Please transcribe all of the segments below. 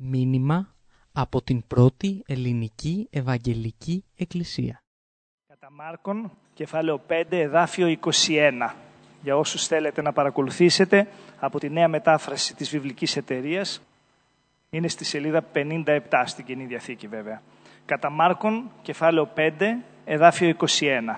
Μήνυμα από την πρώτη ελληνική Ευαγγελική Εκκλησία. Κατά Μάρκον, κεφάλαιο 5, εδάφιο 21. Για όσους θέλετε να παρακολουθήσετε από τη νέα μετάφραση της Βιβλικής Εταιρείας, είναι στη σελίδα 57 στην Καινή Διαθήκη βέβαια. Κατά Μάρκον, κεφάλαιο 5, εδάφιο 21.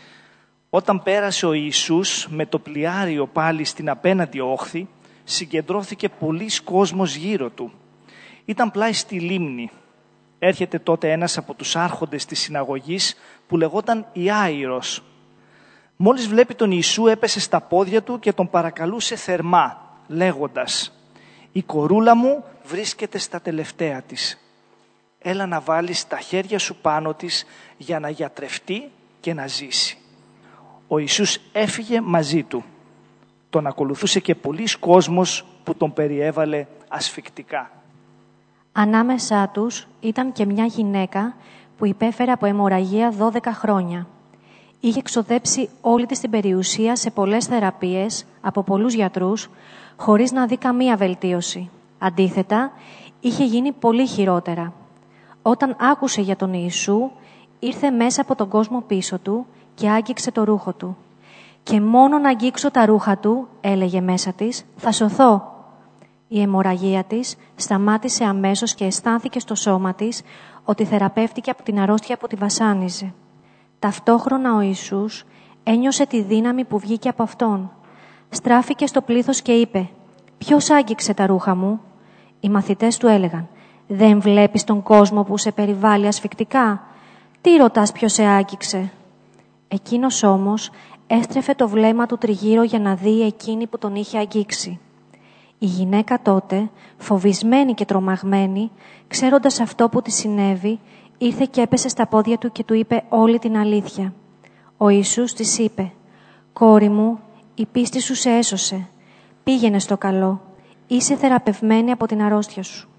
Όταν πέρασε ο Ιησούς με το πλοιάριο πάλι στην απέναντι όχθη, συγκεντρώθηκε πολύς κόσμος γύρω του. Ήταν πλάι στη λίμνη. Έρχεται τότε ένας από τους άρχοντες της συναγωγής που λεγόταν Ιάειρος. Μόλις βλέπει τον Ιησού έπεσε στα πόδια του και τον παρακαλούσε θερμά, λέγοντας «Η κορούλα μου βρίσκεται στα τελευταία της. Έλα να βάλεις τα χέρια σου πάνω της για να γιατρευτεί και να ζήσει». Ο Ιησούς έφυγε μαζί του. Τον ακολουθούσε και πολύς κόσμος που τον περιέβαλε ασφυκτικά. Ανάμεσά τους ήταν και μια γυναίκα που υπέφερε από αιμορραγία 12 χρόνια. Είχε εξοδέψει όλη της την περιουσία σε πολλές θεραπείες από πολλούς γιατρούς, χωρίς να δει καμία βελτίωση. Αντίθετα, είχε γίνει πολύ χειρότερα. Όταν άκουσε για τον Ιησού, ήρθε μέσα από τον κόσμο πίσω του και άγγιξε το ρούχο του. «Και μόνο να αγγίξω τα ρούχα του», έλεγε μέσα της, «θα σωθώ». Η αιμορραγία της σταμάτησε αμέσως και αισθάνθηκε στο σώμα της ότι θεραπεύτηκε από την αρρώστια που τη βασάνιζε. Ταυτόχρονα ο Ιησούς ένιωσε τη δύναμη που βγήκε από αυτόν. Στράφηκε στο πλήθος και είπε «Ποιος άγγιξε τα ρούχα μου?» Οι μαθητές του έλεγαν «Δεν βλέπεις τον κόσμο που σε περιβάλλει ασφυκτικά? Τι ρωτάς ποιος σε άγγιξε?» Εκείνος όμως έστρεφε το βλέμμα του τριγύρω για να δει εκείνη που τον είχε αγγίξει. Η γυναίκα τότε, φοβισμένη και τρομαγμένη, ξέροντας αυτό που της συνέβη, ήρθε και έπεσε στα πόδια του και του είπε όλη την αλήθεια. Ο Ιησούς της είπε «Κόρη μου, η πίστη σου σε έσωσε. Πήγαινε στο καλό. Είσαι θεραπευμένη από την αρρώστια σου».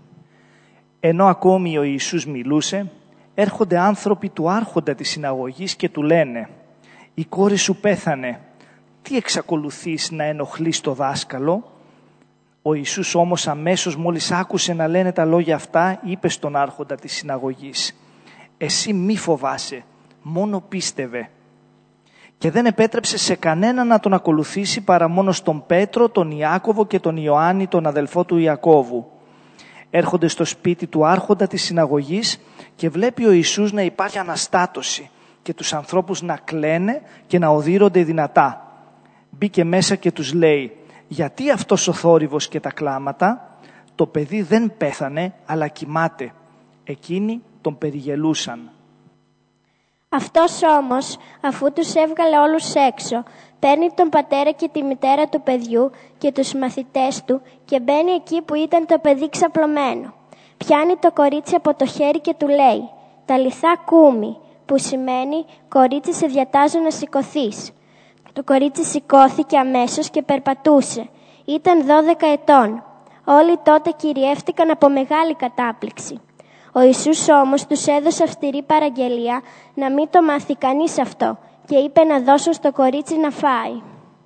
Ενώ ακόμη ο Ιησούς μιλούσε, έρχονται άνθρωποι του άρχοντα της συναγωγής και του λένε «Η κόρη σου πέθανε. Τι εξακολουθείς να ενοχλείς το δάσκαλο?» Ο Ιησούς όμως αμέσως μόλις άκουσε να λένε τα λόγια αυτά, είπε στον άρχοντα της συναγωγής «Εσύ μη φοβάσαι, μόνο πίστευε». Και δεν επέτρεψε σε κανένα να τον ακολουθήσει παρά μόνο στον Πέτρο, τον Ιάκωβο και τον Ιωάννη, τον αδελφό του Ιακώβου. Έρχονται στο σπίτι του άρχοντα της συναγωγής και βλέπει ο Ιησούς να υπάρχει αναστάτωση και τους ανθρώπους να κλαίνε και να οδύρονται δυνατά. Μπήκε μέσα και τους λέει «Γιατί αυτός ο θόρυβος και τα κλάματα? Το παιδί δεν πέθανε, αλλά κοιμάται». Εκείνοι τον περιγελούσαν. Αυτός όμως, αφού τους έβγαλε όλους έξω, παίρνει τον πατέρα και τη μητέρα του παιδιού και τους μαθητές του και μπαίνει εκεί που ήταν το παιδί ξαπλωμένο. Πιάνει το κορίτσι από το χέρι και του λέει «Ταλιθά κούμι», που σημαίνει «Κορίτσι, σε διατάζω να σηκωθείς». Το κορίτσι σηκώθηκε αμέσως και περπατούσε. Ήταν 12 ετών. Όλοι τότε κυριεύτηκαν από μεγάλη κατάπληξη. Ο Ιησούς όμως τους έδωσε αυστηρή παραγγελία να μην το μάθει κανείς αυτό και είπε να δώσουν στο κορίτσι να φάει.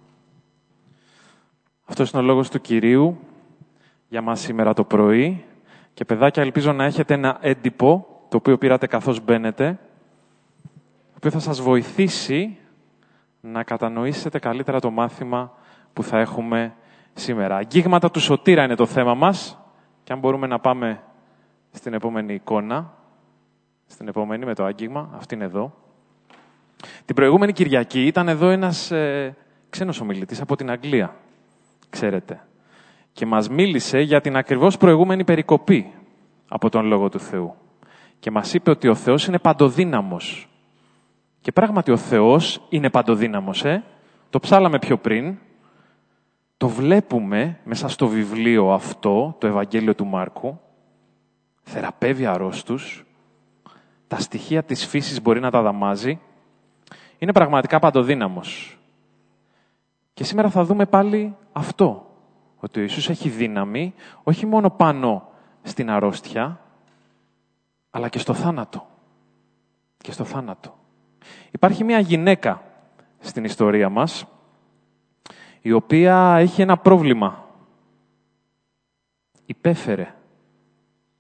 Αυτός είναι ο λόγος του Κυρίου για μας σήμερα το πρωί. Και παιδάκια, ελπίζω να έχετε ένα έντυπο, το οποίο πήρατε καθώς μπαίνετε, το οποίο θα σας βοηθήσει να κατανοήσετε καλύτερα το μάθημα που θα έχουμε σήμερα. Αγγίγματα του Σωτήρα είναι το θέμα μας. Και αν μπορούμε να πάμε στην επόμενη εικόνα, στην επόμενη με το άγγιγμα, αυτή είναι εδώ. Την προηγούμενη Κυριακή ήταν εδώ ένας ξένος ομιλητής από την Αγγλία, ξέρετε. Και μας μίλησε για την ακριβώς προηγούμενη περικοπή από τον Λόγο του Θεού. Και μας είπε ότι ο Θεός είναι παντοδύναμος. Και πράγματι ο Θεός είναι παντοδύναμος, Το ψάλαμε πιο πριν. Το βλέπουμε μέσα στο βιβλίο αυτό, το Ευαγγέλιο του Μάρκου. Θεραπεύει αρρώστους. Τα στοιχεία της φύσης μπορεί να τα δαμάζει. Είναι πραγματικά παντοδύναμος. Και σήμερα θα δούμε πάλι αυτό. Ότι ο Ιησούς έχει δύναμη, όχι μόνο πάνω στην αρρώστια, αλλά και στο θάνατο. Και στο θάνατο. Υπάρχει μια γυναίκα στην ιστορία μας, η οποία έχει ένα πρόβλημα. Υπέφερε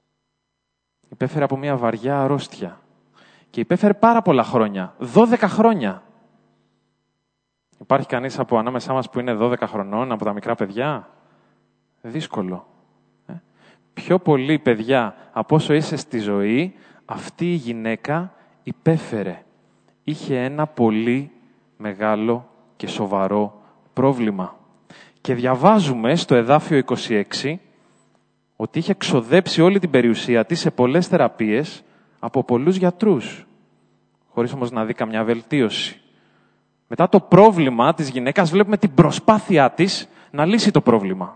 Υπέφερε από μια βαριά αρρώστια. Και υπέφερε πάρα πολλά χρόνια. 12 χρόνια. Υπάρχει κανείς από ανάμεσά μας που είναι 12 χρονών, από τα μικρά παιδιά? Δύσκολο. Πιο πολλοί παιδιά από όσο είσαι στη ζωή, αυτή η γυναίκα υπέφερε. Είχε ένα πολύ μεγάλο και σοβαρό πρόβλημα. Και διαβάζουμε στο εδάφιο 26 ότι είχε ξοδέψει όλη την περιουσία της σε πολλές θεραπείες από πολλούς γιατρούς, χωρίς όμως να δει καμιά βελτίωση. Μετά το πρόβλημα της γυναίκας βλέπουμε την προσπάθειά της να λύσει το πρόβλημα.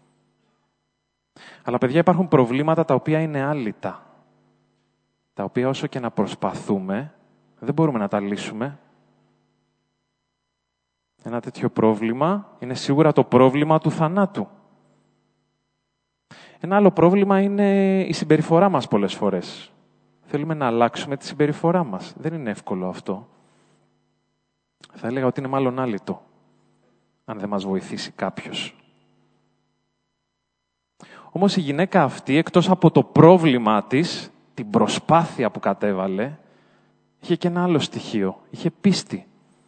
Αλλά παιδιά, υπάρχουν προβλήματα τα οποία είναι άλυτα. Τα οποία όσο και να προσπαθούμε, δεν μπορούμε να τα λύσουμε. Ένα τέτοιο πρόβλημα είναι σίγουρα το πρόβλημα του θανάτου. Ένα άλλο πρόβλημα είναι η συμπεριφορά μας πολλές φορές. Θέλουμε να αλλάξουμε τη συμπεριφορά μας. Δεν είναι εύκολο αυτό. Θα έλεγα ότι είναι μάλλον άλυτο, αν δεν μας βοηθήσει κάποιος. Όμως η γυναίκα αυτή, εκτός από το πρόβλημα της, την προσπάθεια που κατέβαλε, είχε και ένα άλλο στοιχείο. Είχε πίστη.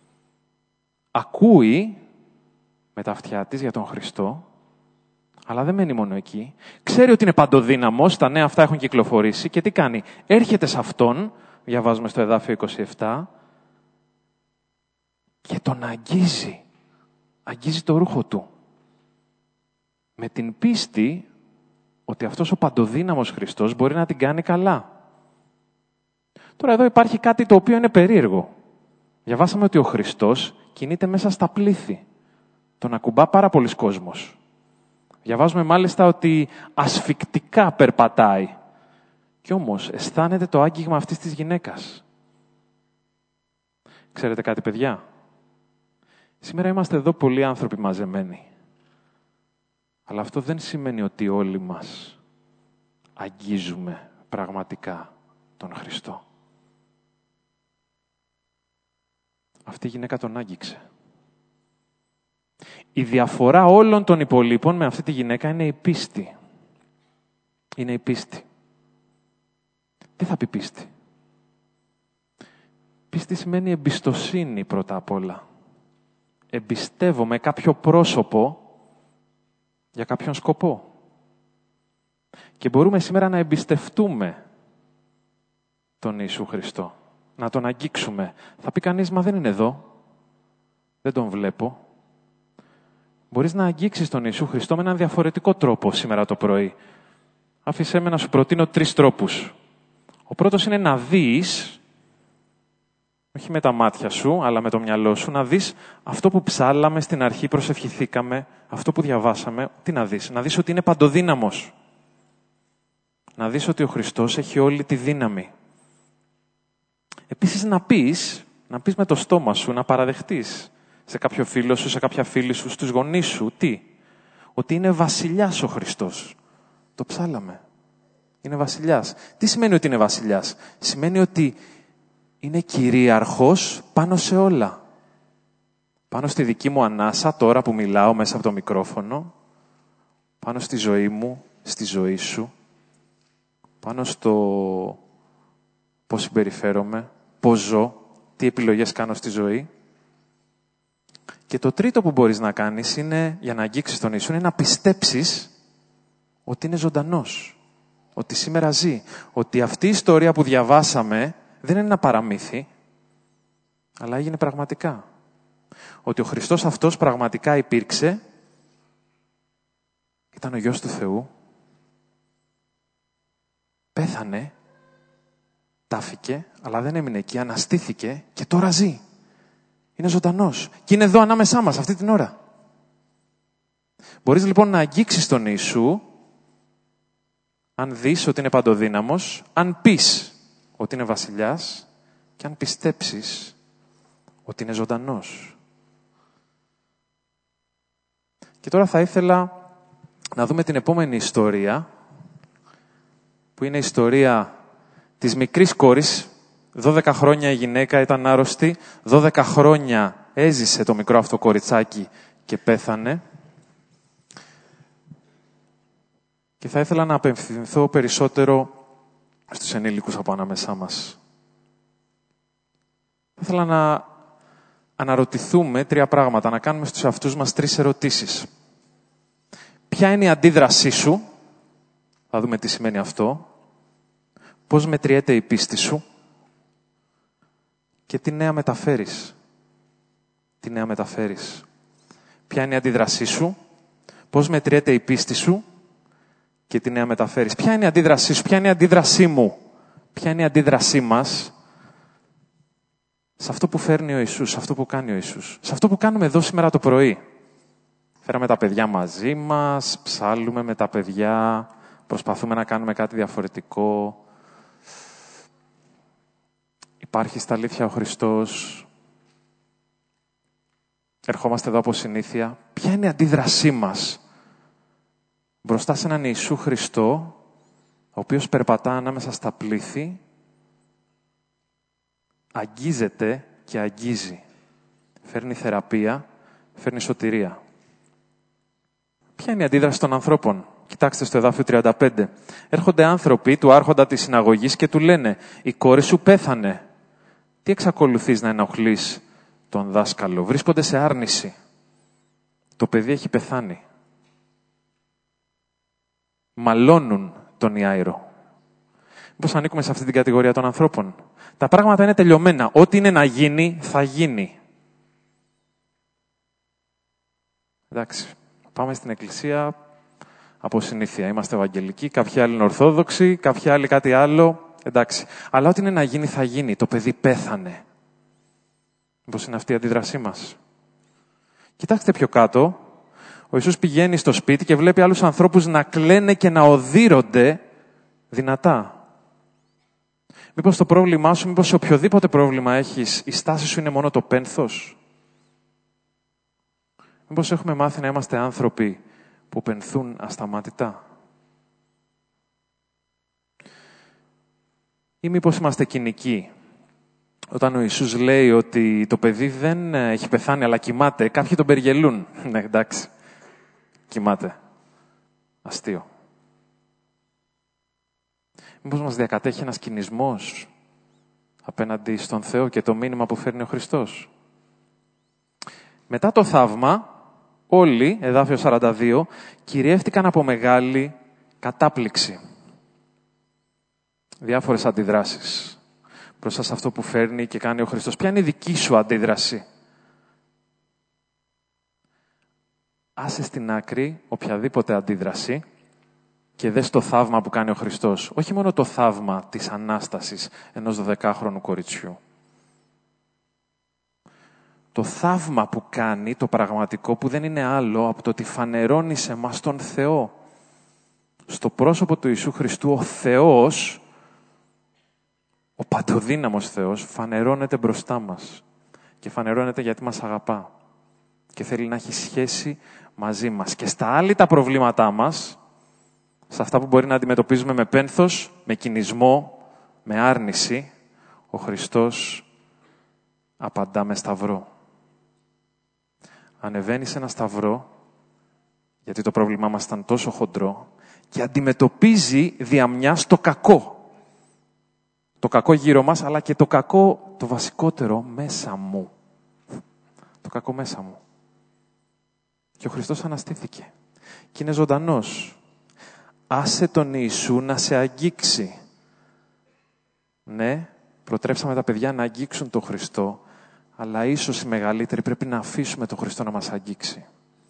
Ακούει με τα αυτιά της για τον Χριστό, αλλά δεν μένει μόνο εκεί. Ξέρει ότι είναι παντοδύναμος, τα νέα αυτά έχουν κυκλοφορήσει και τι κάνει? Έρχεται σε Αυτόν, διαβάζουμε στο εδάφιο 27, και τον αγγίζει. Αγγίζει το ρούχο του. Με την πίστη ότι αυτός ο παντοδύναμος Χριστός μπορεί να την κάνει καλά. Τώρα εδώ υπάρχει κάτι το οποίο είναι περίεργο. Διαβάσαμε ότι ο Χριστός κινείται μέσα στα πλήθη. Τον ακουμπά πάρα πολλοί κόσμος. Διαβάζουμε μάλιστα ότι ασφικτικά περπατάει. Κι όμως αισθάνεται το άγγιγμα αυτής της γυναίκας. Ξέρετε κάτι, παιδιά? Σήμερα είμαστε εδώ πολλοί άνθρωποι μαζεμένοι. Αλλά αυτό δεν σημαίνει ότι όλοι μας αγγίζουμε πραγματικά τον Χριστό. Αυτή η γυναίκα τον άγγιξε. Η διαφορά όλων των υπολείπων με αυτή τη γυναίκα είναι η πίστη. Είναι η πίστη. Τι θα πει πίστη? Πίστη σημαίνει εμπιστοσύνη πρώτα απ' όλα. Εμπιστεύομαι κάποιο πρόσωπο για κάποιον σκοπό. Και μπορούμε σήμερα να εμπιστευτούμε τον Ιησού Χριστό. Να τον αγγίξουμε. Θα πει κανείς, μα δεν είναι εδώ. Δεν τον βλέπω. Μπορείς να αγγίξεις τον Ιησού Χριστό με έναν διαφορετικό τρόπο σήμερα το πρωί. Άφησέ με να σου προτείνω 3 τρόπους. Ο πρώτος είναι να δεις, όχι με τα μάτια σου, αλλά με το μυαλό σου, να δεις αυτό που ψάλαμε στην αρχή, προσευχηθήκαμε, αυτό που διαβάσαμε. Τι να δεις? Να δεις ότι είναι παντοδύναμος. Να δεις ότι ο Χριστός έχει όλη τη δύναμη. Επίσης να πεις με το στόμα σου, να παραδεχτείς σε κάποιο φίλο σου, σε κάποια φίλη σου, στους γονείς σου, τι? Ότι είναι βασιλιάς ο Χριστός. Το ψάλαμε. Είναι βασιλιάς. Τι σημαίνει ότι είναι βασιλιάς? Σημαίνει ότι είναι κυρίαρχος πάνω σε όλα. Πάνω στη δική μου ανάσα, τώρα που μιλάω μέσα από το μικρόφωνο, πάνω στη ζωή μου, στη ζωή σου, πάνω στο πώς συμπεριφέρομαι, πώς ζω, τι επιλογές κάνω στη ζωή. Και το τρίτο που μπορείς να κάνεις είναι, για να αγγίξεις τον Ιησού, είναι να πιστέψεις ότι είναι ζωντανός. Ότι σήμερα ζει. Ότι αυτή η ιστορία που διαβάσαμε δεν είναι ένα παραμύθι, αλλά έγινε πραγματικά. Ότι ο Χριστός αυτός πραγματικά υπήρξε, ήταν ο Υιός του Θεού, πέθανε, τάφηκε, αλλά δεν έμεινε εκεί, αναστήθηκε και τώρα ζει. Είναι ζωντανός και είναι εδώ ανάμεσά μας αυτή την ώρα. Μπορείς λοιπόν να αγγίξεις τον Ιησού, αν δεις ότι είναι παντοδύναμος, αν πεις ότι είναι βασιλιάς και αν πιστέψεις ότι είναι ζωντανός. Και τώρα θα ήθελα να δούμε την επόμενη ιστορία, που είναι η ιστορία της μικρής κόρης. 12 χρόνια η γυναίκα ήταν άρρωστη, 12 χρόνια έζησε το μικρό αυτό κοριτσάκι και πέθανε. Και θα ήθελα να απευθυνθώ περισσότερο στους ενήλικους από ανάμεσά μας. Θα ήθελα να αναρωτηθούμε 3 πράγματα, να κάνουμε στους εαυτούς μας 3 ερωτήσεις. Ποια είναι η αντίδρασή σου? Θα δούμε τι σημαίνει αυτό. Πώς μετριέται η πίστη σου? Και τι νέα μεταφέρεις? Τι νέα μεταφέρεις? Ποια είναι η αντίδρασή σου? Πώς μετριέται η πίστη σου? Και τι νέα μεταφέρεις? Ποια είναι η αντίδρασή σου? Ποια είναι η αντίδρασή μου? Ποια είναι η αντίδρασή μας σε αυτό που φέρνει ο Ιησούς, σε αυτό που κάνει ο Ιησούς, σε αυτό που κάνουμε εδώ σήμερα το πρωί? Φέραμε τα παιδιά μαζί μας, ψάλλουμε με τα παιδιά, προσπαθούμε να κάνουμε κάτι διαφορετικό. Υπάρχει στα αλήθεια ο Χριστός. Ερχόμαστε εδώ από συνήθεια. Ποια είναι η αντίδρασή μας μπροστά σε έναν Ιησού Χριστό, ο οποίος περπατά ανάμεσα στα πλήθη, αγγίζεται και αγγίζει. Φέρνει θεραπεία, φέρνει σωτηρία. Ποια είναι η αντίδραση των ανθρώπων? Κοιτάξτε στο εδάφιο 35. Έρχονται άνθρωποι του άρχοντα της συναγωγής και του λένε «Η κόρη σου πέθανε. Τι εξακολουθείς να ενοχλείς τον δάσκαλο?» Βρίσκονται σε άρνηση. Το παιδί έχει πεθάνει. Μαλώνουν τον Ιάηρο. Μήπως ανήκουμε σε αυτή την κατηγορία των ανθρώπων? Τα πράγματα είναι τελειωμένα. Ό,τι είναι να γίνει, θα γίνει. Εντάξει, πάμε στην εκκλησία από συνήθεια. Είμαστε ευαγγελικοί, κάποιοι άλλοι είναι ορθόδοξοι, κάποιοι άλλοι κάτι άλλο. Εντάξει. Αλλά ό,τι είναι να γίνει, θα γίνει. Το παιδί πέθανε. Μήπως είναι αυτή η αντίδρασή μας? Κοιτάξτε πιο κάτω. Ο Ιησούς πηγαίνει στο σπίτι και βλέπει άλλους ανθρώπους να κλαίνε και να οδύρονται δυνατά. Μήπως το πρόβλημά σου, μήπως σε οποιοδήποτε πρόβλημα έχεις, η στάση σου είναι μόνο το πένθος? Μήπως έχουμε μάθει να είμαστε άνθρωποι που πενθούν ασταμάτητα? Ή μήπως είμαστε κοινικοί? Όταν ο Ιησούς λέει ότι το παιδί δεν έχει πεθάνει αλλά κοιμάται, κάποιοι τον περιγελούν. Ναι, εντάξει, κοιμάται. Αστείο. Μήπως μας διακατέχει ένας κινησμός απέναντι στον Θεό και το μήνυμα που φέρνει ο Χριστός? Μετά το θαύμα, όλοι, εδάφιο 42, κυριεύτηκαν από μεγάλη κατάπληξη. Διάφορες αντιδράσεις μπροστά σε αυτό που φέρνει και κάνει ο Χριστός. Ποια είναι η δική σου αντίδραση? Άσε στην άκρη οποιαδήποτε αντίδραση και δες το θαύμα που κάνει ο Χριστός. Όχι μόνο το θαύμα της Ανάστασης ενός 12χρονου κοριτσιού. Το θαύμα που κάνει, το πραγματικό, που δεν είναι άλλο από το ότι φανερώνει σε μας τον Θεό. Στο πρόσωπο του Ιησού Χριστού, ο Θεός, ο παντοδύναμος Θεός, φανερώνεται μπροστά μας. Και φανερώνεται γιατί μας αγαπά. Και θέλει να έχει σχέση μαζί μας. Και στα άλλη τα προβλήματά μας, σε αυτά που μπορεί να αντιμετωπίζουμε με πένθος, με κινησμό, με άρνηση, ο Χριστός απαντά με σταυρό. Ανεβαίνει σε ένα σταυρό, γιατί το πρόβλημά μας ήταν τόσο χοντρό, και αντιμετωπίζει διαμιάς το κακό. Το κακό γύρω μας, αλλά και το κακό, το βασικότερο, μέσα μου. Το κακό μέσα μου. Και ο Χριστός αναστήθηκε. Και είναι ζωντανός. Άσε τον Ιησού να σε αγγίξει. Ναι, προτρέψαμε τα παιδιά να αγγίξουν τον Χριστό, αλλά ίσως οι μεγαλύτεροι πρέπει να αφήσουμε τον Χριστό να μας αγγίξει.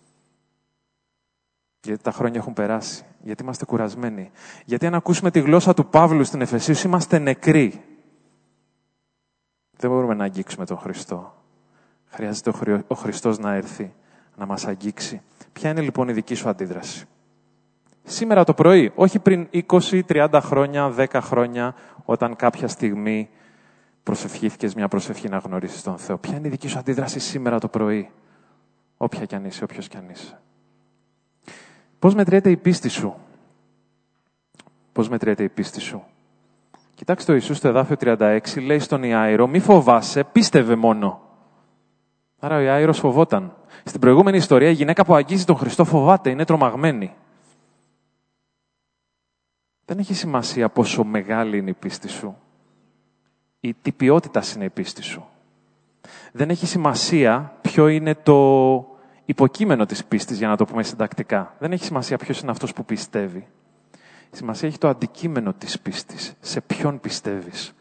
Γιατί τα χρόνια έχουν περάσει. Γιατί είμαστε κουρασμένοι. Γιατί αν ακούσουμε τη γλώσσα του Παύλου στην Εφεσίους, είμαστε νεκροί. Δεν μπορούμε να αγγίξουμε τον Χριστό. Χρειάζεται ο Χριστός να έρθει, να μας αγγίξει. Ποια είναι λοιπόν η δική σου αντίδραση? Σήμερα το πρωί, όχι πριν 20, 30 χρόνια, 10 χρόνια, όταν κάποια στιγμή προσευχήθηκες μια προσευχή να γνωρίσεις τον Θεό. Ποια είναι η δική σου αντίδραση σήμερα το πρωί? Όποια κι αν είσαι, όποιος κι αν είσαι. Πώς μετριέται η πίστη σου? Πώς μετριέται η πίστη σου? Κοιτάξτε, ο Ιησούς στο εδάφιο 36 λέει στον Ιάηρο, μη φοβάσαι, πίστευε μόνο. Άρα ο Ιάηρος φοβόταν. Στην προηγούμενη ιστορία η γυναίκα που αγγίζει τον Χριστό φοβάται, είναι τρομαγμένη. Δεν έχει σημασία πόσο μεγάλη είναι η πίστη σου ή τι ποιότητα είναι η πίστη σου. Δεν έχει σημασία ποιο είναι το υποκείμενο της πίστης, για να το πούμε συντακτικά. Δεν έχει σημασία ποιος είναι αυτός που πιστεύει. Σημασία έχει το αντικείμενο της πίστης. Σε ποιον πιστεύεις.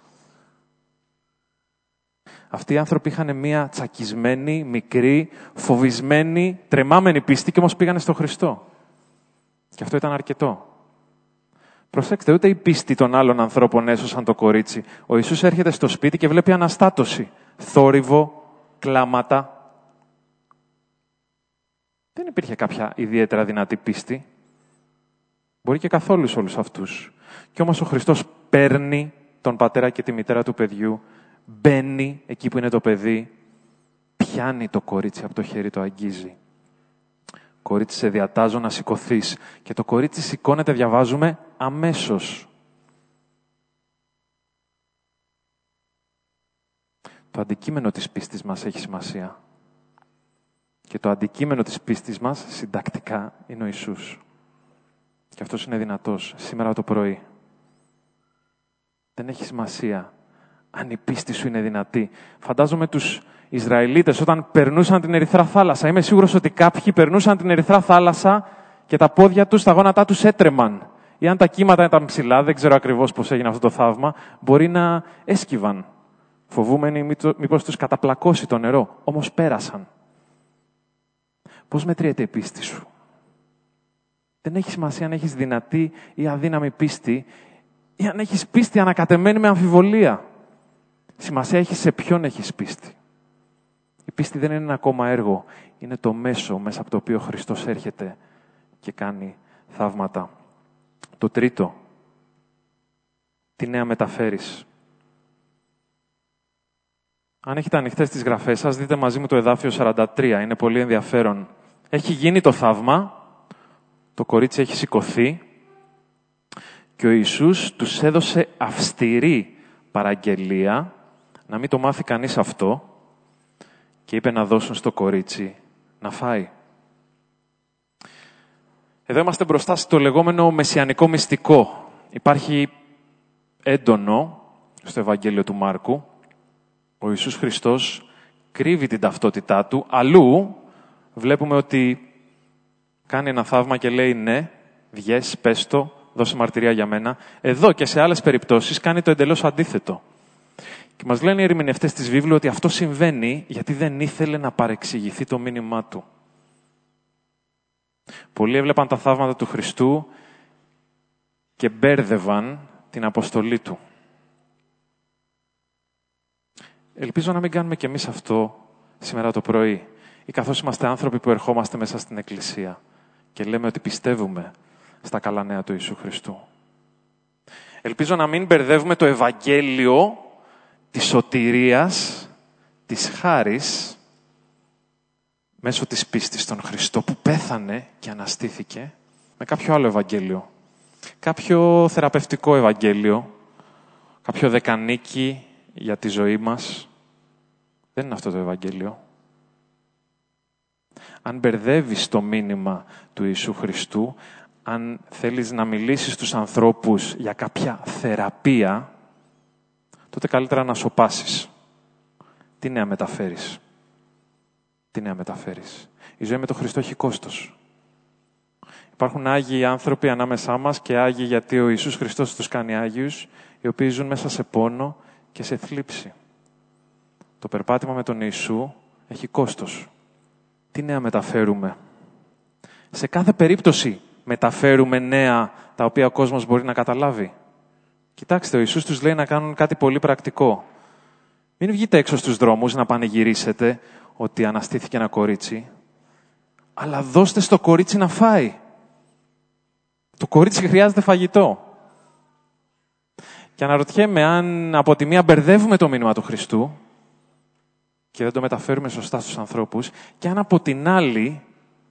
Αυτοί οι άνθρωποι είχαν μία τσακισμένη, μικρή, φοβισμένη, τρεμάμενη πίστη και όμως πήγανε στο Χριστό. Και αυτό ήταν αρκετό. Προσέξτε, ούτε η πίστη των άλλων ανθρώπων έσωσαν το κορίτσι. Ο Ιησούς έρχεται στο σπίτι και βλέπει αναστάτωση, θόρυβο, κλάματα. Δεν υπήρχε κάποια ιδιαίτερα δυνατή πίστη. Μπορεί και καθόλου σε όλους αυτούς. Κι όμως ο Χριστός παίρνει τον πατέρα και τη μητέρα του παιδιού, μπαίνει εκεί που είναι το παιδί, πιάνει το κορίτσι από το χέρι, το αγγίζει. Κορίτσι, σε διατάζω να σηκωθείς. Και το κορίτσι σηκώνεται, διαβάζουμε, αμέσως. Το αντικείμενο της πίστης μας έχει σημασία. Και το αντικείμενο της πίστης μας, συντακτικά, είναι ο Ιησούς. Και αυτός είναι δυνατός σήμερα το πρωί. Δεν έχει σημασία αν η πίστη σου είναι δυνατή. Φαντάζομαι τους Ισραηλίτες όταν περνούσαν την Ερυθρά θάλασσα. Είμαι σίγουρος ότι κάποιοι περνούσαν την Ερυθρά θάλασσα και τα πόδια τους, τα γόνατά τους έτρεμαν. Ή αν τα κύματα ήταν ψηλά, δεν ξέρω ακριβώς πώς έγινε αυτό το θαύμα, μπορεί να έσκυβαν. Φοβούμενοι μήπως τους καταπλακώσει το νερό. Όμως πέρασαν. Πώς μετριέται η πίστη σου. Δεν έχει σημασία αν έχεις δυνατή ή αδύναμη πίστη ή αν έχεις πίστη ανακατεμένη με αμφιβολία. Σημασία έχει σε ποιον έχεις πίστη. Η πίστη δεν είναι ένα ακόμα έργο. Είναι το μέσο μέσα από το οποίο ο Χριστός έρχεται και κάνει θαύματα. Το τρίτο. Τι νέα μεταφέρεις. Αν έχετε ανοιχτές τις γραφές σας, δείτε μαζί μου το εδάφιο 43. Είναι πολύ ενδιαφέρον. Έχει γίνει το θαύμα. Το κορίτσι έχει σηκωθεί. Και ο Ιησούς τους έδωσε αυστηρή παραγγελία να μην το μάθει κανείς αυτό και είπε να δώσουν στο κορίτσι να φάει. Εδώ είμαστε μπροστά στο λεγόμενο μεσιανικό μυστικό. Υπάρχει έντονο στο Ευαγγέλιο του Μάρκου. Ο Ιησούς Χριστός κρύβει την ταυτότητά του. Αλλού βλέπουμε ότι κάνει ένα θαύμα και λέει ναι, βγες, πες το, δώσε μαρτυρία για μένα. Εδώ και σε άλλες περιπτώσεις κάνει το εντελώς αντίθετο. Και μας λένε οι ερμηνευτές της βίβλου ότι αυτό συμβαίνει γιατί δεν ήθελε να παρεξηγηθεί το μήνυμά του. Πολλοί έβλεπαν τα θαύματα του Χριστού και μπέρδευαν την αποστολή του. Ελπίζω να μην κάνουμε κι εμείς αυτό σήμερα το πρωί ή καθώς είμαστε άνθρωποι που ερχόμαστε μέσα στην Εκκλησία και λέμε ότι πιστεύουμε στα καλά νέα του Ιησού Χριστού. Ελπίζω να μην μπερδεύουμε το Ευαγγέλιο της σωτηρίας, της χάρης, μέσω της πίστης στον Χριστό που πέθανε και αναστήθηκε, με κάποιο άλλο Ευαγγέλιο. Κάποιο θεραπευτικό Ευαγγέλιο, κάποιο δεκανίκι για τη ζωή μας. Δεν είναι αυτό το Ευαγγέλιο. Αν μπερδεύεις το μήνυμα του Ιησού Χριστού, αν θέλεις να μιλήσεις στους ανθρώπους για κάποια θεραπεία, τότε καλύτερα να σωπάσεις. Τι νέα μεταφέρεις. Τι νέα μεταφέρεις. Η ζωή με τον Χριστό έχει κόστος. Υπάρχουν άγιοι άνθρωποι ανάμεσά μας και άγιοι γιατί ο Ιησούς Χριστός τους κάνει άγιους, οι οποίοι ζουν μέσα σε πόνο και σε θλίψη. Το περπάτημα με τον Ιησού έχει κόστος. Τι νέα μεταφέρουμε. Σε κάθε περίπτωση μεταφέρουμε νέα τα οποία ο κόσμος μπορεί να καταλάβει. Κοιτάξτε, ο Ιησούς τους λέει να κάνουν κάτι πολύ πρακτικό. Μην βγείτε έξω στους δρόμους να πανηγυρίσετε ότι αναστήθηκε ένα κορίτσι, αλλά δώστε στο κορίτσι να φάει. Το κορίτσι χρειάζεται φαγητό. Και αναρωτιέμαι αν από τη μία μπερδεύουμε το μήνυμα του Χριστού και δεν το μεταφέρουμε σωστά στους ανθρώπους και αν από την άλλη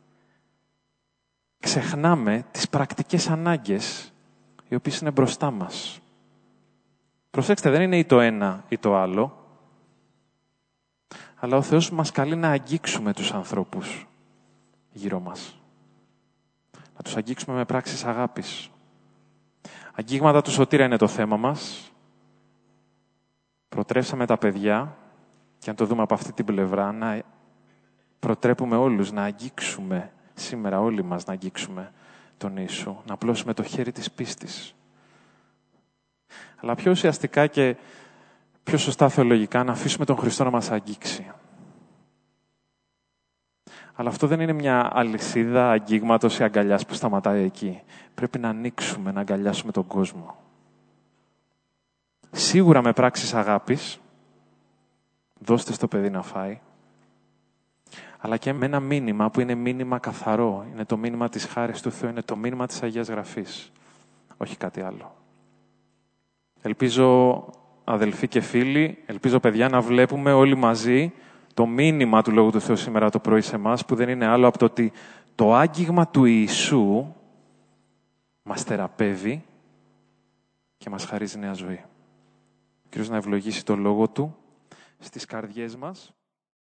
ξεχνάμε τις πρακτικές ανάγκες οι οποίες είναι μπροστά μας. Προσέξτε, δεν είναι ή το ένα ή το άλλο, αλλά ο Θεός μας καλεί να αγγίξουμε τους ανθρώπους γύρω μας. Να τους αγγίξουμε με πράξεις αγάπης. Αγγίγματα του Σωτήρα είναι το θέμα μας. Προτρέψαμε τα παιδιά, και αν το δούμε από αυτή την πλευρά, να προτρέπουμε όλους να αγγίξουμε, σήμερα όλοι μας να αγγίξουμε τον Ιησού, να απλώσουμε το χέρι της πίστης. Αλλά πιο ουσιαστικά και πιο σωστά θεολογικά, να αφήσουμε τον Χριστό να μας αγγίξει. Αλλά αυτό δεν είναι μια αλυσίδα αγγίγματος ή αγκαλιάς που σταματάει εκεί. Πρέπει να ανοίξουμε, να αγκαλιάσουμε τον κόσμο. Σίγουρα με πράξεις αγάπης, δώστε στο παιδί να φάει, αλλά και με ένα μήνυμα που είναι μήνυμα καθαρό. Είναι το μήνυμα της χάρης του Θεού, είναι το μήνυμα της Αγίας Γραφής. Όχι κάτι άλλο. Ελπίζω, αδελφοί και φίλοι, ελπίζω παιδιά να βλέπουμε όλοι μαζί το μήνυμα του Λόγου του Θεού σήμερα το πρωί σε εμάς, που δεν είναι άλλο από το ότι το άγγιγμα του Ιησού μας θεραπεύει και μας χαρίζει νέα ζωή. Ο Κύριος να ευλογήσει το Λόγο Του στις καρδιές μας.